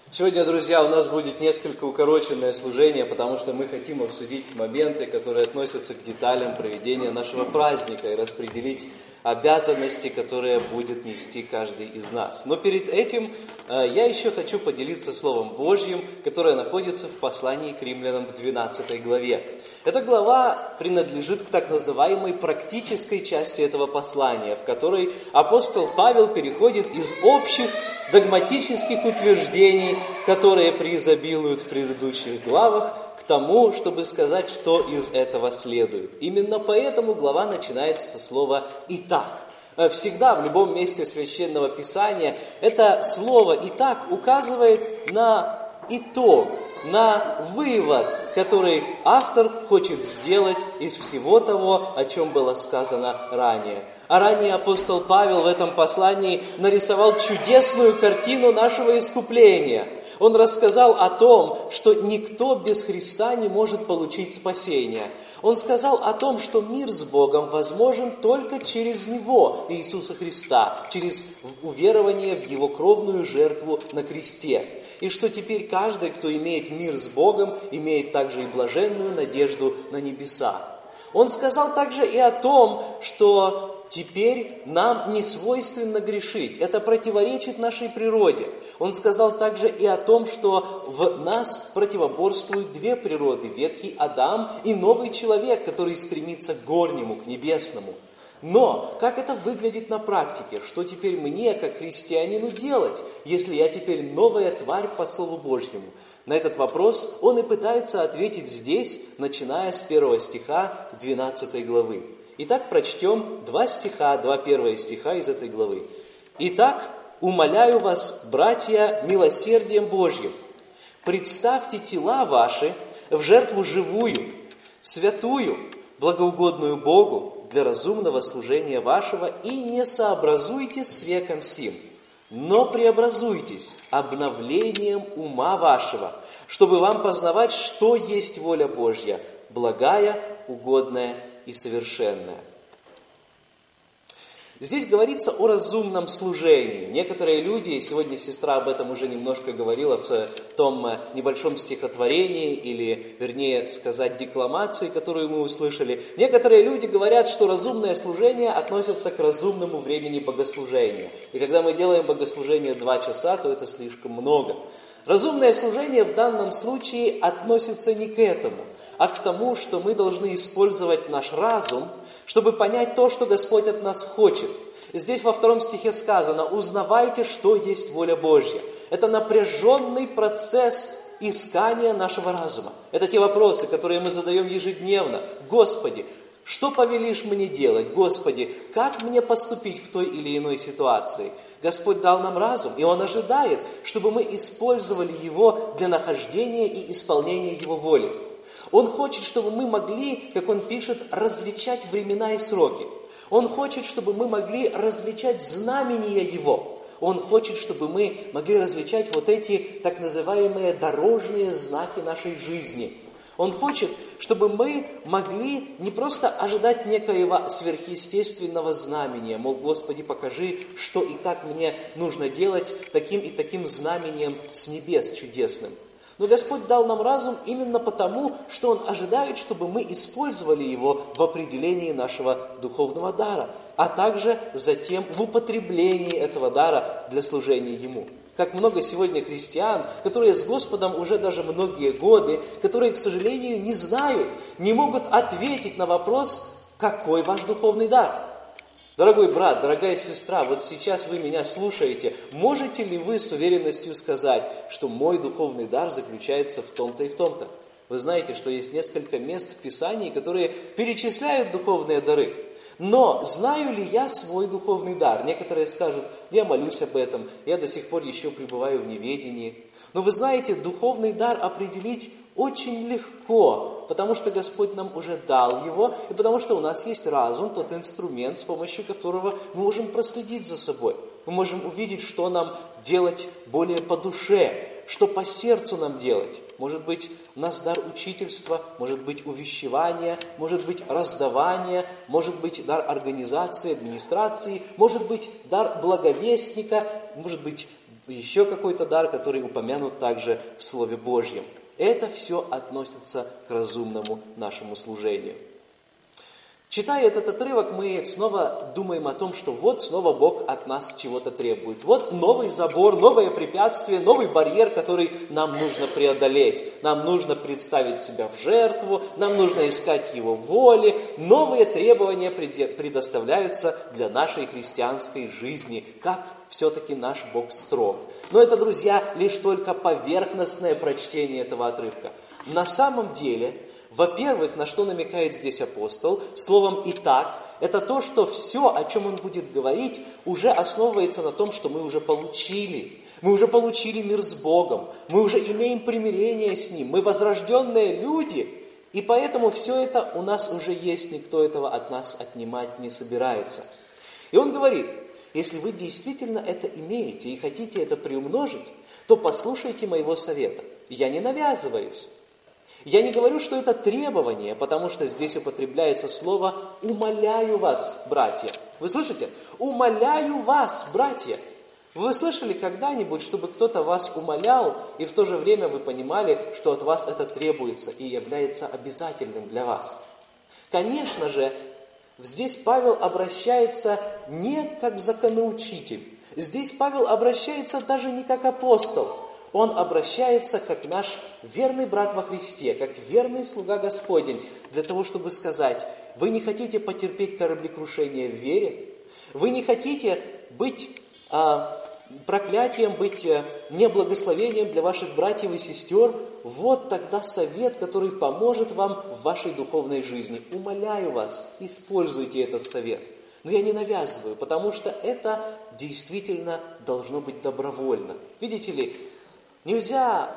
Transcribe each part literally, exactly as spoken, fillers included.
Сегодня, друзья, у нас будет несколько укороченное служение, потому что мы хотим обсудить моменты, которые относятся к деталям проведения нашего праздника и распределить обязанности, которые будет нести каждый из нас. Но перед этим э, я еще хочу поделиться Словом Божьим, которое находится в послании к римлянам в двенадцатой главе. Эта глава принадлежит к так называемой практической части этого послания, в которой апостол Павел переходит из общих догматических утверждений, которые преизобилуют в предыдущих главах, к тому, чтобы сказать, что из этого следует. Именно поэтому глава начинается со слова «итак». Всегда в любом месте Священного Писания это слово «итак» указывает на итог, на вывод, который автор хочет сделать из всего того, о чем было сказано ранее. А ранее апостол Павел в этом послании нарисовал чудесную картину нашего искупления. Он рассказал о том, что никто без Христа не может получить спасение. Он сказал о том, что мир с Богом возможен только через Него, Иисуса Христа, через уверование в Его кровную жертву на кресте. И что теперь каждый, кто имеет мир с Богом, имеет также и блаженную надежду на небеса. Он сказал также и о том, что теперь нам не свойственно грешить. Это противоречит нашей природе. Он сказал также и о том, что в нас противоборствуют две природы. Ветхий Адам и новый человек, который стремится к горнему, к небесному. Но как это выглядит на практике? Что теперь мне, как христианину, делать, если я теперь новая тварь по Слову Божьему? На этот вопрос он и пытается ответить здесь, начиная с первого стиха двенадцатой главы. Итак, прочтем два стиха, два первых стиха из этой главы. «Итак, умоляю вас, братья, милосердием Божьим, представьте тела ваши в жертву живую, святую, благоугодную Богу для разумного служения вашего, и не сообразуйтесь с веком сим, но преобразуйтесь обновлением ума вашего, чтобы вам познавать, что есть воля Божья, благая, угодная и совершенная». Здесь говорится о разумном служении. Некоторые люди, сегодня сестра об этом уже немножко говорила в том небольшом стихотворении, или, вернее сказать, декламации, которую мы услышали. Некоторые люди говорят, что разумное служение относится к разумному времени богослужения. И когда мы делаем богослужение два часа, то это слишком много. Разумное служение в данном случае относится не к этому, а к тому, что мы должны использовать наш разум, чтобы понять то, что Господь от нас хочет. Здесь во втором стихе сказано: «Узнавайте, что есть воля Божья». Это напряженный процесс искания нашего разума. Это те вопросы, которые мы задаем ежедневно. «Господи, что повелишь мне делать? Господи, как мне поступить в той или иной ситуации?» Господь дал нам разум, и Он ожидает, чтобы мы использовали его для нахождения и исполнения Его воли. Он хочет, чтобы мы могли, как Он пишет, различать времена и сроки. Он хочет, чтобы мы могли различать знамения Его. Он хочет, чтобы мы могли различать вот эти так называемые дорожные знаки нашей жизни. Он хочет, чтобы мы могли не просто ожидать некоего сверхъестественного знамения, мол, Господи, покажи, что и как мне нужно делать таким и таким знамением с небес чудесным. Но Господь дал нам разум именно потому, что Он ожидает, чтобы мы использовали его в определении нашего духовного дара, а также затем в употреблении этого дара для служения Ему. Как много сегодня христиан, которые с Господом уже даже многие годы, которые, к сожалению, не знают, не могут ответить на вопрос, какой ваш духовный дар. Дорогой брат, дорогая сестра, вот сейчас вы меня слушаете, можете ли вы с уверенностью сказать, что мой духовный дар заключается в том-то и в том-то? Вы знаете, что есть несколько мест в Писании, которые перечисляют духовные дары. Но знаю ли я свой духовный дар? Некоторые скажут: я молюсь об этом, я до сих пор еще пребываю в неведении. Но вы знаете, духовный дар определить очень легко, потому что Господь нам уже дал его, и потому что у нас есть разум, тот инструмент, с помощью которого мы можем проследить за собой. Мы можем увидеть, что нам делать более по душе, что по сердцу нам делать. Может быть, у нас дар учительства, может быть, увещевания, может быть, раздавания, может быть, дар организации, администрации, может быть, дар благовестника, может быть, еще какой-то дар, который упомянут также в Слове Божьем. Это все относится к разумному нашему служению. Читая этот отрывок, мы снова думаем о том, что вот снова Бог от нас чего-то требует. Вот новый забор, новое препятствие, новый барьер, который нам нужно преодолеть. Нам нужно представить себя в жертву, нам нужно искать Его воли. Новые требования предоставляются для нашей христианской жизни, как все-таки наш Бог строг. Но это, друзья, лишь только поверхностное прочтение этого отрывка. На самом деле, во-первых, на что намекает здесь апостол, словом «итак», это то, что все, о чем он будет говорить, уже основывается на том, что мы уже получили. Мы уже получили мир с Богом, мы уже имеем примирение с Ним, мы возрожденные люди, и поэтому все это у нас уже есть, никто этого от нас отнимать не собирается. И он говорит, если вы действительно это имеете и хотите это приумножить, то послушайте моего совета. Я не навязываюсь. Я не говорю, что это требование, потому что здесь употребляется слово «умоляю вас, братья». Вы слышите? «Умоляю вас, братья». Вы слышали когда-нибудь, чтобы кто-то вас умолял, и в то же время вы понимали, что от вас это требуется и является обязательным для вас? Конечно же, здесь Павел обращается не как законоучитель. Здесь Павел обращается даже не как апостол. Он обращается как наш верный брат во Христе, как верный слуга Господень, для того, чтобы сказать, вы не хотите потерпеть кораблекрушение в вере, вы не хотите быть а, проклятием, быть а, неблагословением для ваших братьев и сестер, вот тогда совет, который поможет вам в вашей духовной жизни. Умоляю вас, используйте этот совет. Но я не навязываю, потому что это действительно должно быть добровольно. Видите ли, нельзя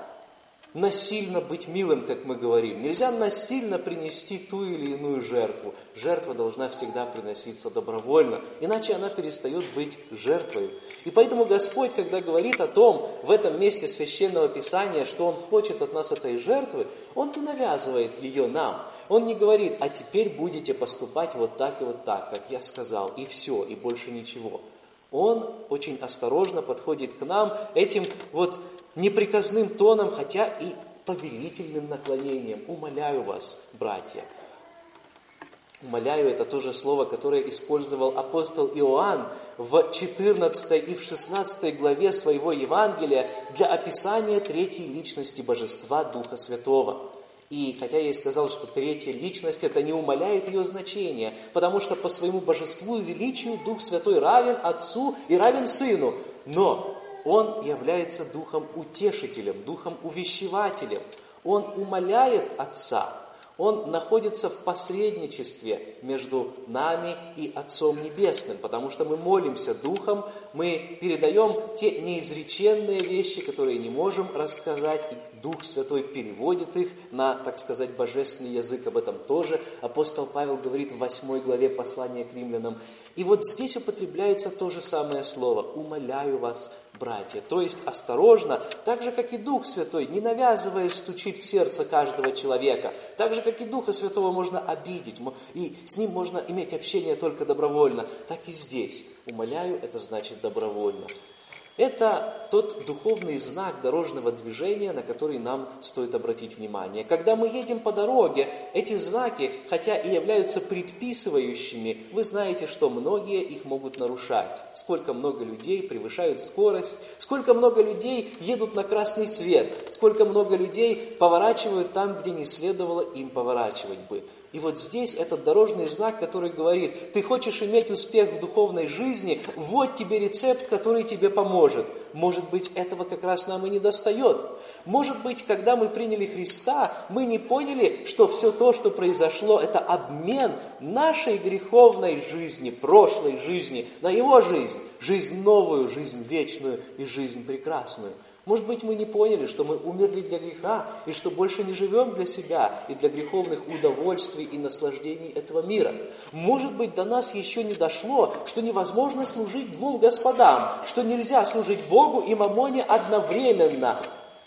насильно быть милым, как мы говорим. Нельзя насильно принести ту или иную жертву. Жертва должна всегда приноситься добровольно, иначе она перестает быть жертвой. И поэтому Господь, когда говорит о том, в этом месте Священного Писания, что Он хочет от нас этой жертвы, Он не навязывает ее нам. Он не говорит, а теперь будете поступать вот так и вот так, как я сказал, и все, и больше ничего. Он очень осторожно подходит к нам этим вот неприказным тоном, хотя и повелительным наклонением. Умоляю вас, братья. Умоляю, это то же слово, которое использовал апостол Иоанн в четырнадцатой и в шестнадцатой главе своего Евангелия для описания третьей личности Божества Духа Святого. И хотя я и сказал, что третья личность, это не умаляет ее значения, потому что по своему божеству и величию Дух Святой равен Отцу и равен Сыну, но Он является Духом Утешителем, Духом Увещевателем. Он умаляет Отца, Он находится в посредничестве между нами и Отцом Небесным, потому что мы молимся Духом, мы передаем те неизреченные вещи, которые не можем рассказать, и Дух Святой переводит их на, так сказать, божественный язык. Об этом тоже апостол Павел говорит в восьмой главе послания к римлянам. И вот здесь употребляется то же самое слово «умоляю вас, братья». То есть осторожно, так же, как и Дух Святой, не навязываясь стучить в сердце каждого человека, так же, как и Духа Святого можно обидеть, и с Ним можно иметь общение только добровольно, так и здесь. Умоляю, это значит добровольно. Это тот духовный знак дорожного движения, на который нам стоит обратить внимание. Когда мы едем по дороге, эти знаки, хотя и являются предписывающими, вы знаете, что многие их могут нарушать. Сколько много людей превышают скорость, сколько много людей едут на красный свет, сколько много людей поворачивают там, где не следовало им поворачивать бы. И вот здесь этот дорожный знак, который говорит, ты хочешь иметь успех в духовной жизни, вот тебе рецепт, который тебе поможет. Может быть, этого как раз нам и не достает. Может быть, когда мы приняли Христа, мы не поняли, что все то, что произошло, это обмен нашей греховной жизни, прошлой жизни, на Его жизнь, жизнь новую, жизнь вечную и жизнь прекрасную. Может быть, мы не поняли, что мы умерли для греха, и что больше не живем для себя и для греховных удовольствий и наслаждений этого мира. Может быть, до нас еще не дошло, что невозможно служить двум господам, что нельзя служить Богу и мамоне одновременно.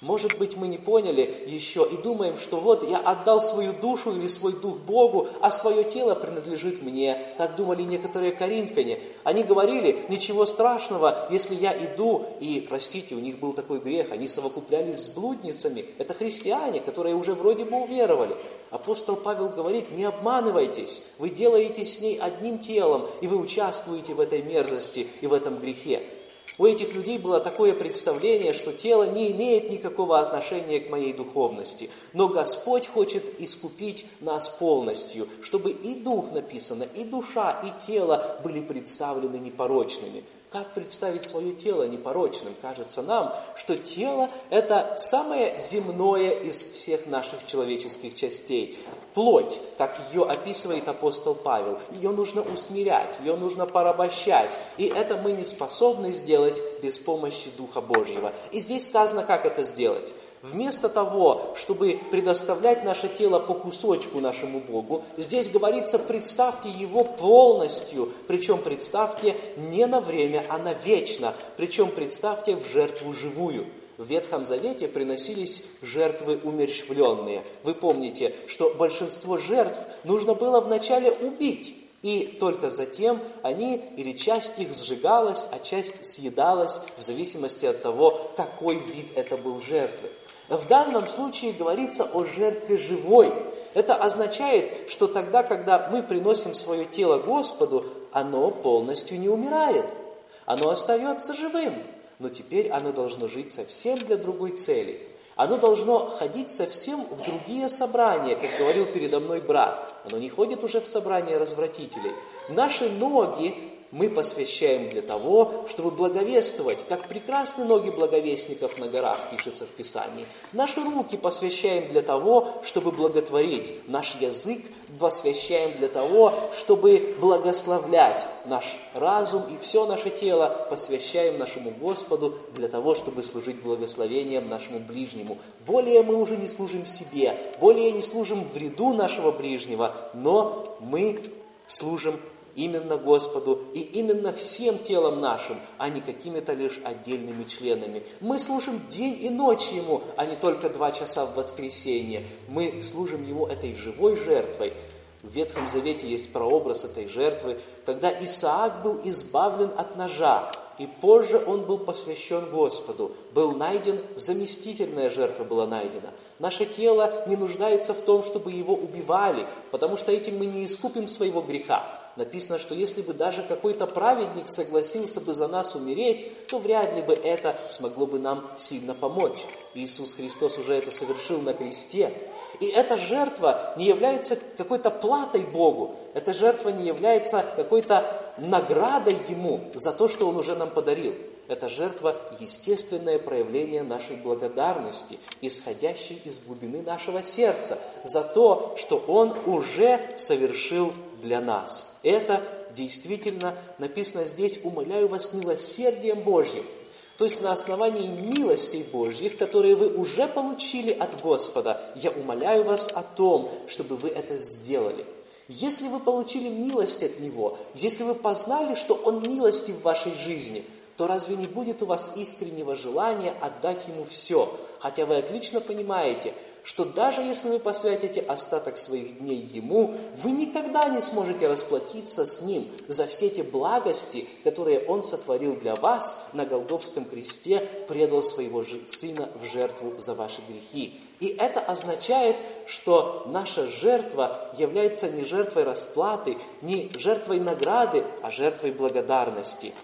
Может быть, мы не поняли еще и думаем, что вот я отдал свою душу или свой дух Богу, а свое тело принадлежит мне. Так думали некоторые коринфяне. Они говорили, ничего страшного, если я иду, и, простите, у них был такой грех, они совокуплялись с блудницами. Это христиане, которые уже вроде бы уверовали. Апостол Павел говорит, не обманывайтесь, вы делаете с ней одним телом, и вы участвуете в этой мерзости и в этом грехе. У этих людей было такое представление, что тело не имеет никакого отношения к моей духовности. Но Господь хочет искупить нас полностью, чтобы и дух, написано, и душа, и тело были представлены непорочными. Как представить свое тело непорочным? Кажется нам, что тело – это самое земное из всех наших человеческих частей. Плоть, как ее описывает апостол Павел, ее нужно усмирять, ее нужно порабощать. И это мы не способны сделать без помощи Духа Божьего. И здесь сказано, как это сделать. Вместо того, чтобы предоставлять наше тело по кусочку нашему Богу, здесь говорится, представьте его полностью, причем представьте не на время, а навечно, причем представьте в жертву живую. В Ветхом Завете приносились жертвы умерщвленные. Вы помните, что большинство жертв нужно было вначале убить, и только затем они, или часть их сжигалась, а часть съедалась, в зависимости от того, какой вид это был жертвы. В данном случае говорится о жертве живой. Это означает, что тогда, когда мы приносим свое тело Господу, оно полностью не умирает. Оно остается живым, но теперь оно должно жить совсем для другой цели. Оно должно ходить совсем в другие собрания, как говорил передо мной брат. Оно не ходит уже в собрания развратителей. Наши ноги мы посвящаем для того, чтобы благовествовать, как прекрасны ноги благовестников на горах, пишется в Писании. Наши руки посвящаем для того, чтобы благотворить. Наш язык посвящаем для того, чтобы благословлять. Наш разум и все наше тело посвящаем нашему Господу для того, чтобы служить благословением нашему ближнему. Более мы уже не служим себе, более не служим вреду нашего ближнего, но мы служим именно Господу и именно всем телом нашим, а не какими-то лишь отдельными членами. Мы служим день и ночь Ему, а не только два часа в воскресенье. Мы служим Ему этой живой жертвой. В Ветхом Завете есть прообраз этой жертвы, когда Исаак был избавлен от ножа, и позже он был посвящен Господу. Был найден, заместительная жертва была найдена. Наше тело не нуждается в том, чтобы его убивали, потому что этим мы не искупим своего греха. Написано, что если бы даже какой-то праведник согласился бы за нас умереть, то вряд ли бы это смогло бы нам сильно помочь. Иисус Христос уже это совершил на кресте. И эта жертва не является какой-то платой Богу. Эта жертва не является какой-то наградой Ему за то, что Он уже нам подарил. Эта жертва – естественное проявление нашей благодарности, исходящей из глубины нашего сердца, за то, что Он уже совершил для нас. Это действительно написано здесь: «Умоляю вас милосердием Божьим». То есть на основании милостей Божьих, которые вы уже получили от Господа, я умоляю вас о том, чтобы вы это сделали. Если вы получили милость от Него, если вы познали, что Он милостив в вашей жизни, то разве не будет у вас искреннего желания отдать Ему все? Хотя вы отлично понимаете, что даже если вы посвятите остаток своих дней Ему, вы никогда не сможете расплатиться с Ним за все те благости, которые Он сотворил для вас на Голгофском кресте, предал своего Сына в жертву за ваши грехи. И это означает, что наша жертва является не жертвой расплаты, не жертвой награды, а жертвой благодарности.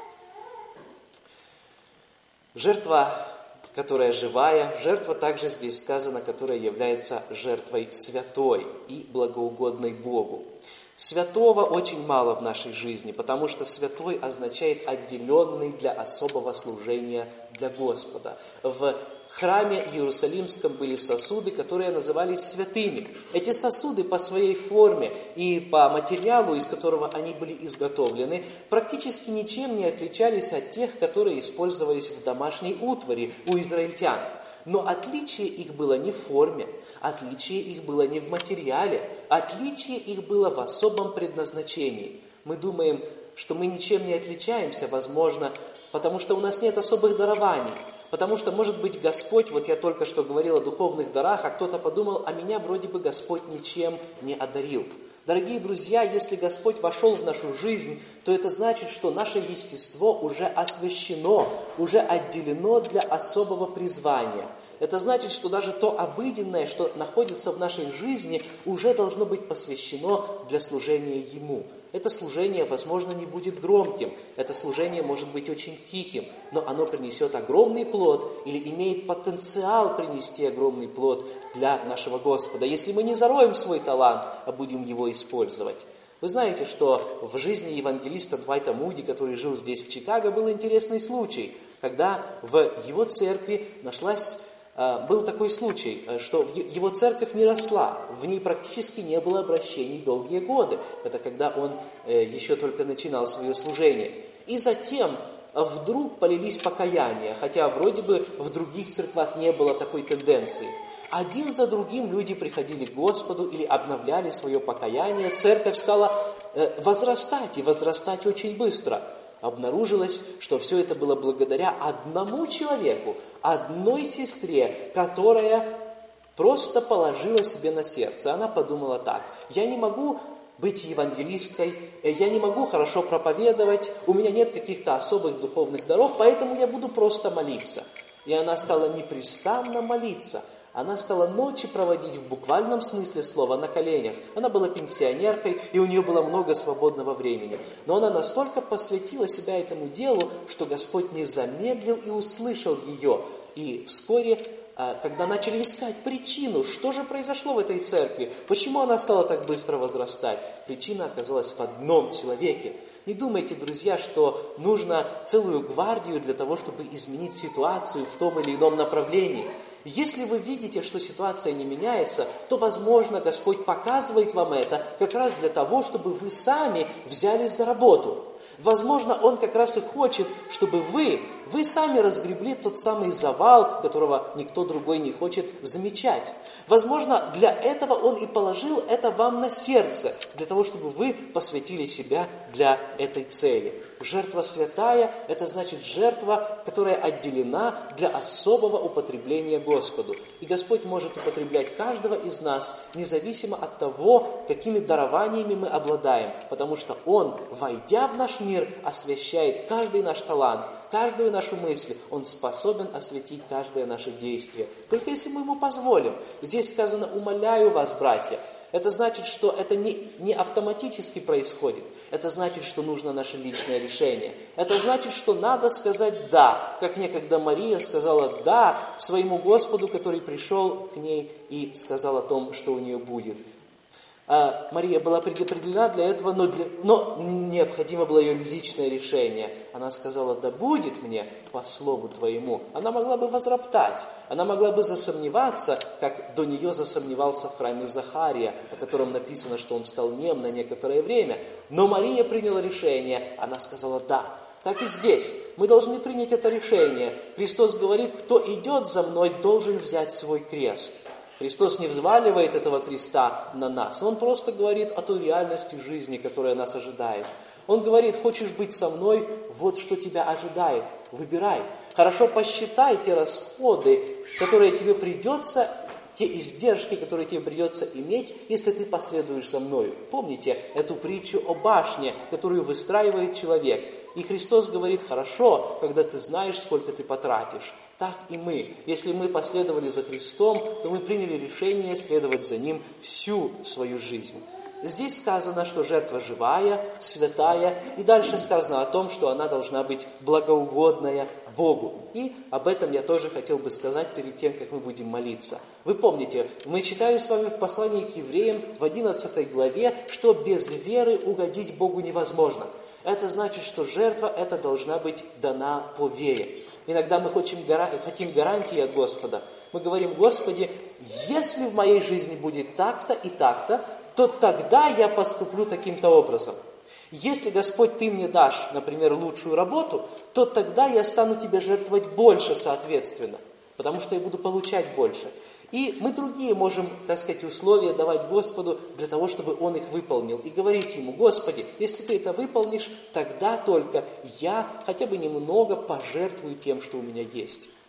Жертва, которая живая, жертва также здесь сказано, которая является жертвой святой и благоугодной Богу. Святого очень мало в нашей жизни, потому что святой означает отделенный для особого служения для Господа. В храме Иерусалимском были сосуды, которые назывались святыми. Эти сосуды по своей форме и по материалу, из которого они были изготовлены, практически ничем не отличались от тех, которые использовались в домашней утвари у израильтян. Но отличие их было не в форме, отличие их было не в материале, отличие их было в особом предназначении. Мы думаем, что мы ничем не отличаемся, возможно, потому что у нас нет особых дарований. Потому что, может быть, Господь, вот я только что говорил о духовных дарах, а кто-то подумал, а меня вроде бы Господь ничем не одарил. Дорогие друзья, если Господь вошел в нашу жизнь, то это значит, что наше естество уже освящено, уже отделено для особого призвания. Это значит, что даже то обыденное, что находится в нашей жизни, уже должно быть посвящено для служения Ему. Это служение, возможно, не будет громким, это служение может быть очень тихим, но оно принесет огромный плод или имеет потенциал принести огромный плод для нашего Господа, если мы не зароем свой талант, а будем его использовать. Вы знаете, что в жизни евангелиста Дуайта Муди, который жил здесь, в Чикаго, был интересный случай, когда в его церкви нашлась... Был такой случай, что его церковь не росла, в ней практически не было обращений долгие годы. Это когда он еще только начинал свое служение. И затем вдруг полились покаяния, хотя вроде бы в других церквах не было такой тенденции. Один за другим люди приходили к Господу или обновляли свое покаяние. Церковь стала возрастать и возрастать очень быстро. Обнаружилось, что все это было благодаря одному человеку, одной сестре, которая просто положила себе на сердце. Она подумала так: я не могу быть евангелисткой, я не могу хорошо проповедовать, у меня нет каких-то особых духовных даров, поэтому я буду просто молиться. И она стала непрестанно молиться. Она стала ночи проводить в буквальном смысле слова на коленях. Она была пенсионеркой, и у нее было много свободного времени. Но она настолько посвятила себя этому делу, что Господь не замедлил и услышал ее. И вскоре, когда начали искать причину, что же произошло в этой церкви, почему она стала так быстро возрастать, причина оказалась в одном человеке. Не думайте, друзья, что нужно целую гвардию для того, чтобы изменить ситуацию в том или ином направлении. Если вы видите, что ситуация не меняется, то, возможно, Господь показывает вам это как раз для того, чтобы вы сами взялись за работу. Возможно, Он как раз и хочет, чтобы вы, вы сами разгребли тот самый завал, которого никто другой не хочет замечать. Возможно, для этого Он и положил это вам на сердце, для того, чтобы вы посвятили себя для этой цели. Жертва святая – это значит жертва, которая отделена для особого употребления Господу. И Господь может употреблять каждого из нас, независимо от того, какими дарованиями мы обладаем, потому что Он, войдя в наш мир, освящает каждый наш талант, каждую нашу мысль. Он способен осветить каждое наше действие, только если мы Ему позволим. Здесь сказано: «Умоляю вас, братья». Это значит, что это не, не автоматически происходит. Это значит, что нужно наше личное решение. Это значит, что надо сказать «да», как некогда Мария сказала «да» своему Господу, который пришел к ней и сказал о том, что у нее будет. А Мария была предопределена для этого, но, для, но необходимо было ее личное решение. Она сказала: «Да будет мне по слову Твоему». Она могла бы возроптать, она могла бы засомневаться, как до нее засомневался в храме Захария, о котором написано, что он стал нем на некоторое время. Но Мария приняла решение, она сказала «да». Так и здесь. Мы должны принять это решение. Христос говорит: «Кто идет за мной, должен взять свой крест». Христос не взваливает этого креста на нас. Он просто говорит о той реальности жизни, которая нас ожидает. Он говорит: хочешь быть со мной, вот что тебя ожидает. Выбирай. Хорошо посчитай те расходы, которые тебе придется, те издержки, которые тебе придется иметь, если ты последуешь за мною. Помните эту притчу о башне, которую выстраивает человек. И Христос говорит: хорошо, когда ты знаешь, сколько ты потратишь. Так и мы. Если мы последовали за Христом, то мы приняли решение следовать за Ним всю свою жизнь. Здесь сказано, что жертва живая, святая, и дальше сказано о том, что она должна быть благоугодная Богу. И об этом я тоже хотел бы сказать перед тем, как мы будем молиться. Вы помните, мы читали с вами в послании к евреям в одиннадцатой главе, что без веры угодить Богу невозможно. Это значит, что жертва эта должна быть дана по вере. Иногда мы хотим, хотим гарантии от Господа. Мы говорим: Господи, если в моей жизни будет так-то и так-то, то тогда я поступлю таким-то образом. Если, Господь, Ты мне дашь, например, лучшую работу, то тогда я стану Тебе жертвовать больше, соответственно, потому что я буду получать больше. И мы другие можем, так сказать, условия давать Господу для того, чтобы Он их выполнил. И говорить Ему: Господи, если Ты это выполнишь, тогда только я хотя бы немного пожертвую тем, что у меня есть.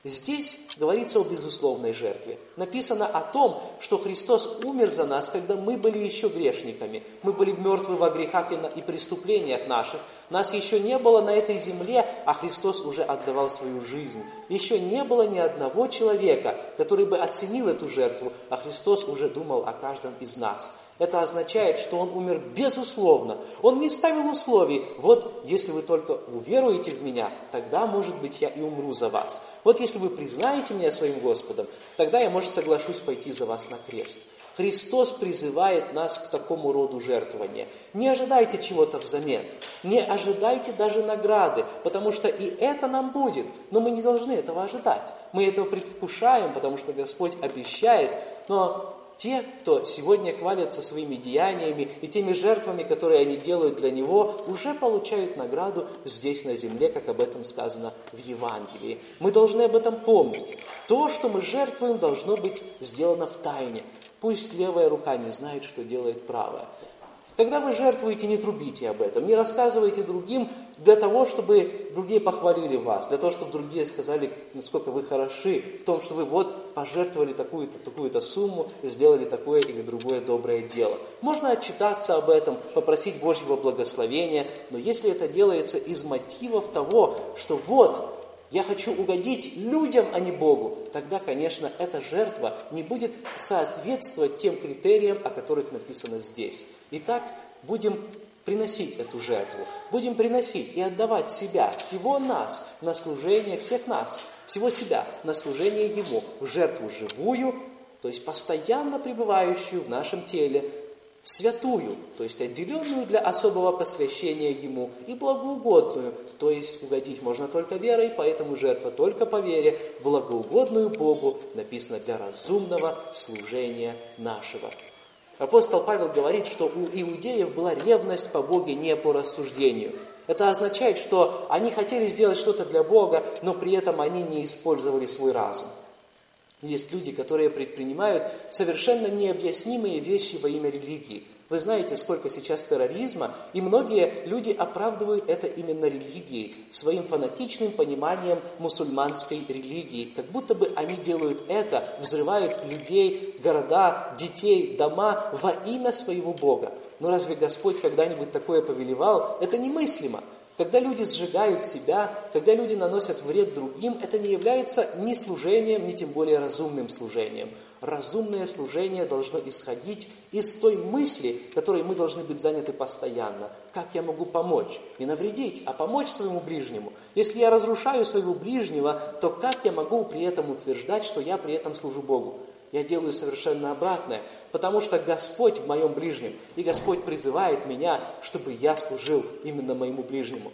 Здесь говорится о безусловной жертве. Написано о том, что Христос умер за нас, когда мы были еще грешниками. Мы были мертвы во грехах и, на, и преступлениях наших. Нас еще не было на этой земле, а Христос уже отдавал свою жизнь. Еще не было ни одного человека, который бы оценил эту жертву, а Христос уже думал о каждом из нас. Это означает, что Он умер безусловно. Он не ставил условий. Вот, если вы только уверуете в Меня, тогда, может быть, я и умру за вас. Вот, если вы признаете Меня своим Господом, тогда я, может, соглашусь пойти за вас на крест. Христос призывает нас к такому роду жертвования. Не ожидайте чего-то взамен. Не ожидайте даже награды, потому что и это нам будет. Но мы не должны этого ожидать. Мы этого предвкушаем, потому что Господь обещает, но... Те, кто сегодня хвалятся своими деяниями и теми жертвами, которые они делают для Него, уже получают награду здесь на земле, как об этом сказано в Евангелии. Мы должны об этом помнить. То, что мы жертвуем, должно быть сделано в тайне. Пусть левая рука не знает, что делает правая. Когда вы жертвуете, не трубите об этом, не рассказывайте другим для того, чтобы другие похвалили вас, для того, чтобы другие сказали, насколько вы хороши в том, что вы вот пожертвовали такую-то, такую-то сумму, сделали такое или другое доброе дело. Можно отчитаться об этом, попросить Божьего благословения, но если это делается из мотивов того, что вот, я хочу угодить людям, а не Богу, тогда, конечно, эта жертва не будет соответствовать тем критериям, о которых написано здесь. Итак, будем приносить эту жертву, будем приносить и отдавать себя, всего нас, на служение, всех нас, всего себя, на служение Ему, в жертву живую, то есть постоянно пребывающую в нашем теле, святую, то есть отделенную для особого посвящения Ему, и благоугодную, то есть угодить можно только верой, поэтому жертва только по вере, благоугодную Богу, написано для разумного служения нашего. Апостол Павел говорит, что у иудеев была ревность по Боге не по рассуждению. Это означает, что они хотели сделать что-то для Бога, но при этом они не использовали свой разум. Есть люди, которые предпринимают совершенно необъяснимые вещи во имя религии. Вы знаете, сколько сейчас терроризма, и многие люди оправдывают это именно религией, своим фанатичным пониманием мусульманской религии. Как будто бы они делают это, взрывают людей, города, детей, дома во имя своего Бога. Но разве Господь когда-нибудь такое повелевал? Это немыслимо. Когда люди сжигают себя, когда люди наносят вред другим, это не является ни служением, ни тем более разумным служением. Разумное служение должно исходить из той мысли, которой мы должны быть заняты постоянно. Как я могу помочь? Не навредить, а помочь своему ближнему. Если я разрушаю своего ближнего, то как я могу при этом утверждать, что я при этом служу Богу? Я делаю совершенно обратное, потому что Господь в моем ближнем, и Господь призывает меня, чтобы я служил именно моему ближнему.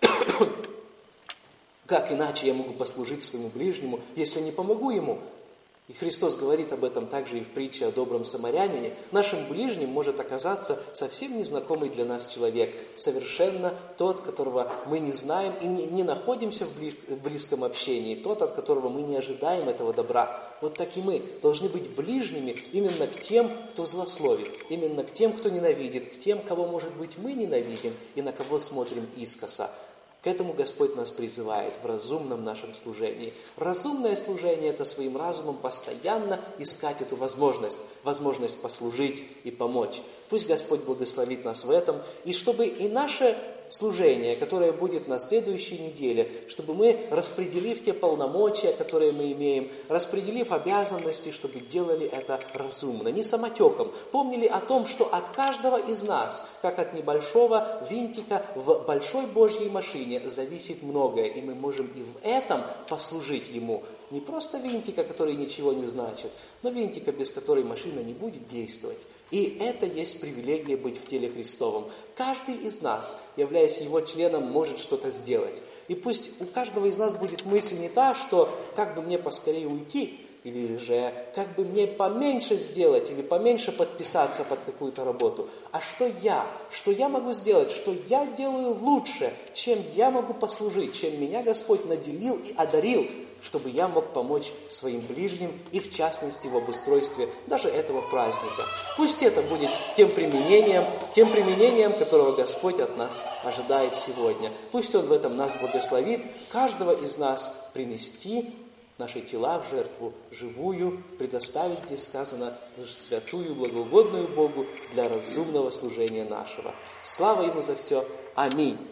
Как иначе я могу послужить своему ближнему, если не помогу ему? И Христос говорит об этом также и в притче о добром самарянине. Нашим ближним может оказаться совсем незнакомый для нас человек, совершенно тот, которого мы не знаем и не, не находимся в, близ, в близком общении, тот, от которого мы не ожидаем этого добра. Вот так и мы должны быть ближними именно к тем, кто злословит, именно к тем, кто ненавидит, к тем, кого, может быть, мы ненавидим и на кого смотрим искоса. К этому Господь нас призывает в разумном нашем служении. Разумное служение – это своим разумом постоянно искать эту возможность, возможность послужить и помочь. Пусть Господь благословит нас в этом, и чтобы и наше служение, которое будет на следующей неделе, чтобы мы, распределив те полномочия, которые мы имеем, распределив обязанности, чтобы делали это разумно, не самотеком, помнили о том, что от каждого из нас, как от небольшого винтика в большой Божьей машине, зависит многое, и мы можем и в этом послужить Ему. Не просто винтика, который ничего не значит, но винтика, без которой машина не будет действовать. И это есть привилегия быть в теле Христовом. Каждый из нас, являясь Его членом, может что-то сделать. И пусть у каждого из нас будет мысль не та, что как бы мне поскорее уйти, или же как бы мне поменьше сделать, или поменьше подписаться под какую-то работу. А что я? Что я могу сделать? Что я делаю лучше? Чем я могу послужить? Чем меня Господь наделил и одарил, чтобы я мог помочь своим ближним и в частности в обустройстве даже этого праздника. Пусть это будет тем применением, тем применением, которого Господь от нас ожидает сегодня. Пусть Он в этом нас благословит, каждого из нас принести наши тела в жертву живую, предоставить, здесь сказано, святую, благоугодную Богу для разумного служения нашего. Слава Ему за все. Аминь.